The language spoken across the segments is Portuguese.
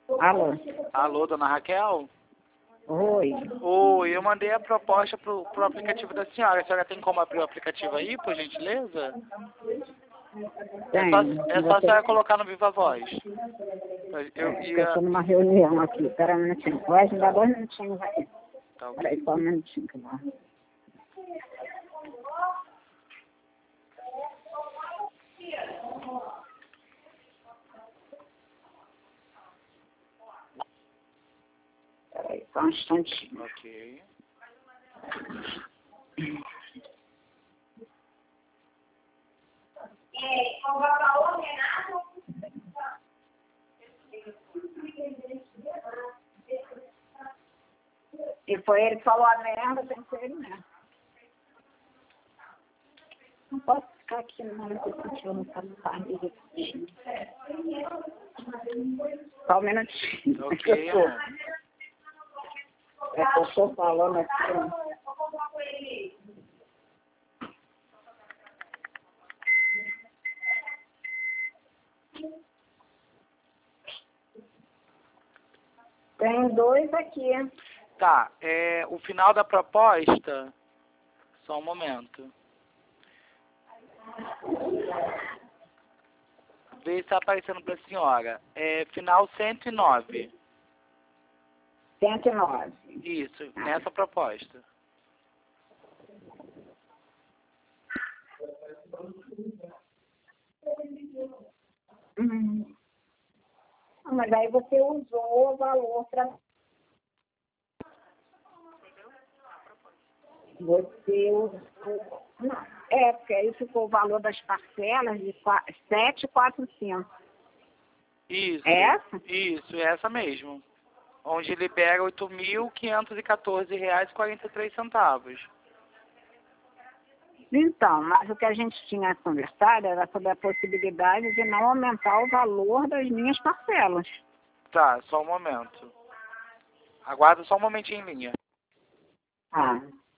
Alô? Alô, dona Raquel? Oi. Oi, eu mandei a proposta pro aplicativo da senhora. A senhora tem como abrir o aplicativo aí, por gentileza? Tem. É só a senhora colocar no Viva Voz. Eu Eu ia... tô numa reunião aqui. Espera um minutinho. Vai me dar 2 minutinhos aqui. Tá ok. Peraí, só um minutinho que eu vou. Peraí, só um instantinho. Ok. E foi ele que falou a merda, tem que ser ele mesmo. Não posso ficar aqui no executivo, não posso ficar no executivo. Só um minutinho. Ok, É que eu estou falando aqui. Tem 2 aqui. Tá, o final da proposta... Só um momento. Vê se está aparecendo para a senhora. Final 109. 109. Isso, nessa proposta. Mas aí você usou o valor para... Você usou... Não, porque aí ficou o valor das parcelas de 7,45. Isso. É essa? Isso, essa mesmo. Onde libera R$ 8.514,43. Então, mas o que a gente tinha conversado era sobre a possibilidade de não aumentar o valor das minhas parcelas. Tá, só um momento. Aguarda só um momentinho em linha. Ah.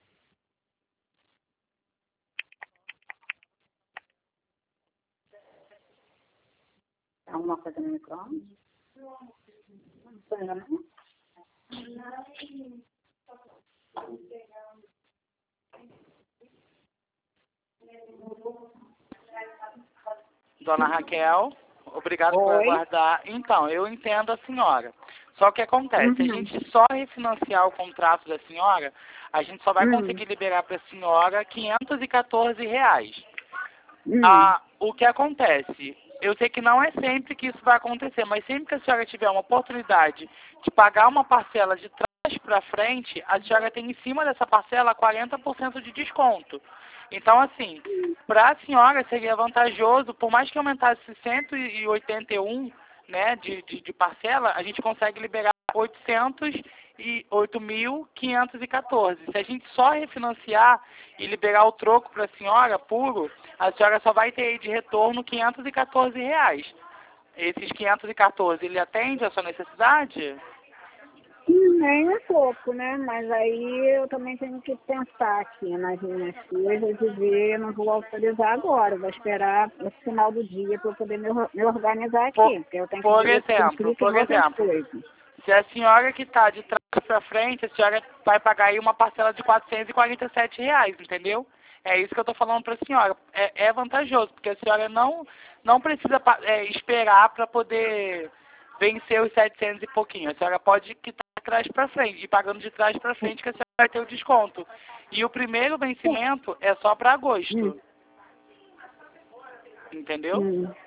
Alguma coisa no micro-ondas? Não sei, não? Dona Raquel, obrigado por Oi. aguardar. Então, eu entendo a senhora. Só que acontece, a gente só refinanciar o contrato da senhora, a gente só vai conseguir liberar para a senhora R$ 514. O que acontece? Eu sei que não é sempre que isso vai acontecer, mas sempre que a senhora tiver uma oportunidade de pagar uma parcela de trás para frente, a senhora tem em cima dessa parcela 40% de desconto. Então, assim, para a senhora seria vantajoso, por mais que aumentasse 181, né, de parcela, a gente consegue liberar 8.514. Se a gente só refinanciar e liberar o troco para a senhora puro, a senhora só vai ter aí de retorno R$ 514. Esses 514, ele atende a sua necessidade? Nem um pouco, né? Mas aí eu também tenho que pensar aqui nas minhas coisas e ver, eu não vou autorizar agora, vou esperar no final do dia para eu poder me organizar aqui, porque eu tenho que ver se implica em outras coisas. Se a senhora que está de trás para frente, a senhora vai pagar aí uma parcela de R$ 447, entendeu? É isso que eu estou falando para a senhora. É vantajoso, porque a senhora não precisa esperar para poder vencer os 700 e pouquinho. A senhora pode quitar de trás para frente, e pagando de trás para frente que a senhora vai ter o desconto. E o primeiro vencimento é só para agosto. Entendeu?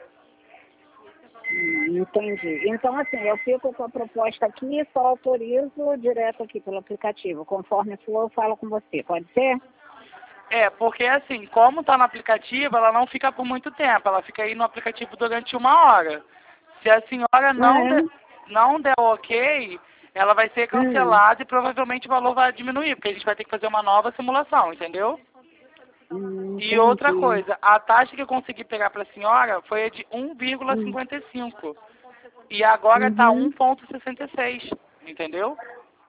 Entendi. Então, assim, eu fico com a proposta aqui e só autorizo direto aqui pelo aplicativo. Conforme for, eu falo com você. Pode ser? Porque assim, como está no aplicativo, ela não fica por muito tempo. Ela fica aí no aplicativo durante 1 hora. Se a senhora não der ok, ela vai ser cancelada e provavelmente o valor vai diminuir, porque a gente vai ter que fazer uma nova simulação, entendeu? E outra coisa, a taxa que eu consegui pegar para a senhora foi a de 1,55. E agora está 1,66, entendeu?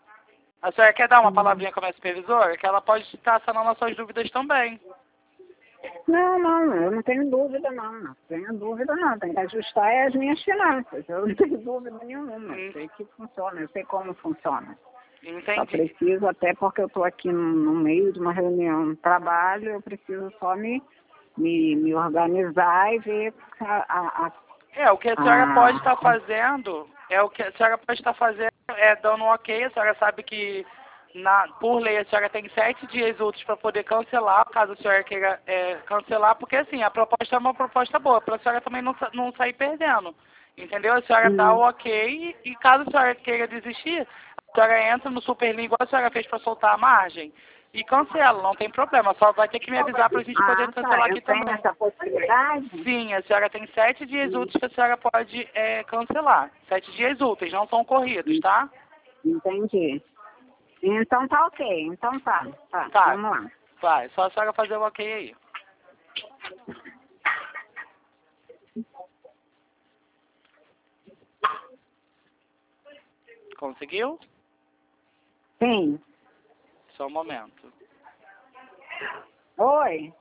A senhora quer dar uma palavrinha com a minha supervisora? Que ela pode estar sanando as suas dúvidas também. Não, eu não tenho dúvida não tenho dúvida não, tem que ajustar as minhas finanças, eu não tenho dúvida nenhuma, eu sei que funciona, eu sei como funciona. Só Entendi. preciso, até porque eu estou aqui no meio de uma reunião de trabalho, eu preciso só me organizar e ver O que a senhora pode estar fazendo, o que a senhora pode estar fazendo é dando um ok, a senhora sabe que por lei a senhora tem 7 dias úteis para poder cancelar, caso a senhora queira cancelar, porque assim, a proposta é uma proposta boa, para a senhora também não sair perdendo, entendeu? A senhora dá o ok e caso a senhora queira desistir, a senhora entra no Superlink igual a senhora fez para soltar a margem e cancela, não tem problema, só vai ter que me avisar para a gente poder cancelar aqui também. Tem essa possibilidade? Sim, a senhora tem 7 dias úteis que a senhora pode cancelar. 7 dias úteis, não são corridos, tá? Entendi. Então tá ok, então tá, vamos lá. Vai, só a senhora fazer o ok aí. Conseguiu? Sim. Só um momento. Oi.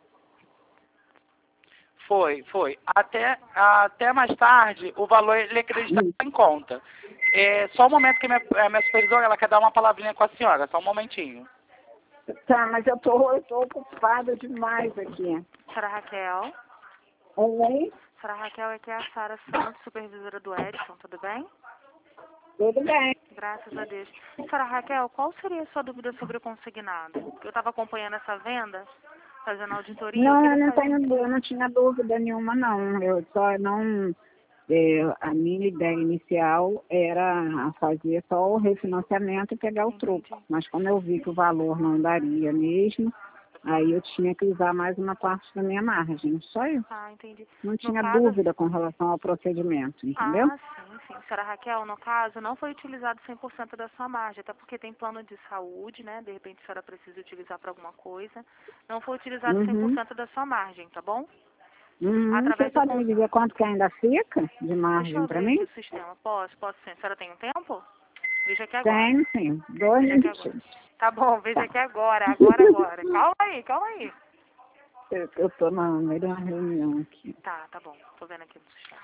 Foi. Até mais tarde, o valor ele acredita em conta. Só um momento que minha supervisora ela quer dar uma palavrinha com a senhora, só um momentinho. Tá, mas eu tô ocupada demais aqui. Sra. Raquel. Oi? Sra. Raquel, aqui é a Sara Santos, supervisora do Edson, tudo bem? Tudo bem. Graças a Deus. Sra. Raquel, qual seria a sua dúvida sobre o consignado? Porque eu estava acompanhando essa venda, fazendo auditoria. Não, eu não tinha dúvida nenhuma, não. Eu só não... a minha ideia inicial era fazer só o refinanciamento e pegar o troco. Mas como eu vi que o valor não daria mesmo, aí eu tinha que usar mais uma parte da minha margem. Só isso. Ah, entendi. Não tinha dúvida com relação ao procedimento, entendeu? Sim. Sra. Raquel, no caso, não foi utilizado 100% da sua margem, até porque tem plano de saúde, né? De repente a senhora precisa utilizar para alguma coisa. Não foi utilizado 100% da sua margem, tá bom? Você pode me dizer quanto que ainda fica de margem para mim? Deixa eu ver aqui o sistema. Posso sim. A senhora tem um tempo? Veja aqui agora. Tenho, sim. 2 minutos. Tá bom, veja aqui agora. Calma aí. Eu tô no meio de uma reunião aqui. Tá bom. Tô vendo aqui no sistema.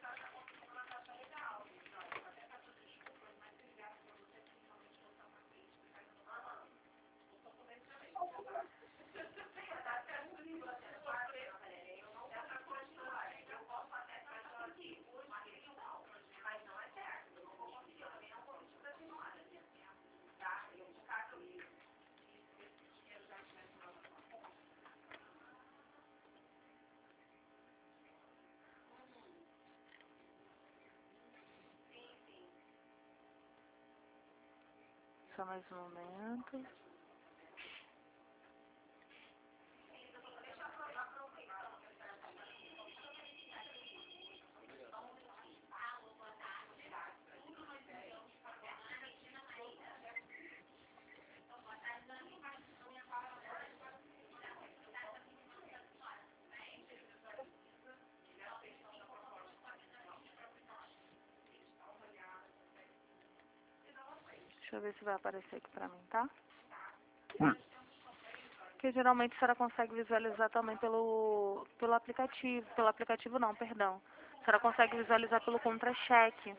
Só mais um momento. Deixa eu ver se vai aparecer aqui pra mim, tá? Porque geralmente a senhora consegue visualizar também pelo aplicativo. Pelo aplicativo não, perdão. A senhora consegue visualizar pelo contra-cheque.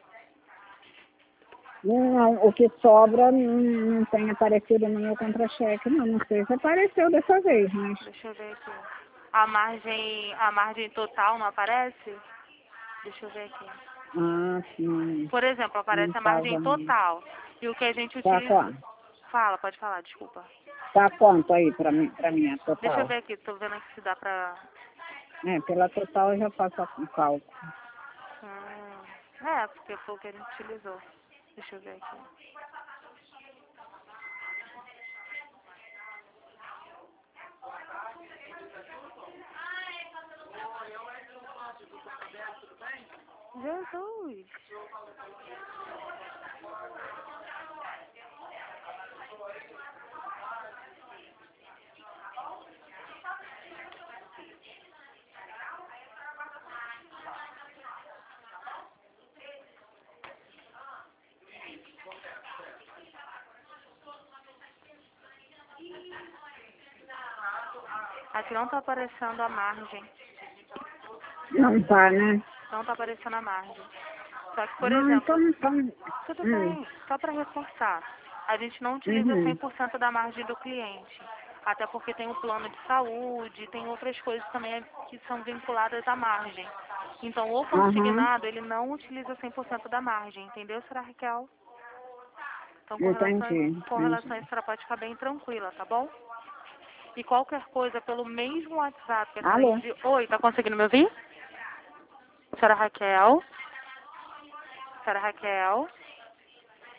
Não, o que sobra não tem aparecido no meu contra-cheque, não. Não sei se apareceu dessa vez, mas... Deixa eu ver aqui. A margem total não aparece? Deixa eu ver aqui. Sim. Por exemplo, aparece a margem total. E o que a gente utiliza... Pode falar, desculpa. Tá quanto aí pra mim, a total? Deixa eu ver aqui, tô vendo aqui se dá pra... Pela total eu já faço o cálculo. Porque foi o que a gente utilizou. Deixa eu ver aqui. Jesus! Aqui não tá aparecendo a margem. Não tá, né? Não tá aparecendo a margem. Só que, por Não, exemplo, então... tudo bem, só para reforçar, a gente não utiliza 100% da margem do cliente. Até porque tem o plano de saúde, tem outras coisas também que são vinculadas à margem. Então, o consignado, ele não utiliza 100% da margem, entendeu, senhora Raquel? Então, com relação a isso, ela pode ficar bem tranquila, tá bom? E qualquer coisa, pelo mesmo WhatsApp... Que Alô? Oi, tá conseguindo me ouvir? Senhora Raquel? Senhora Raquel?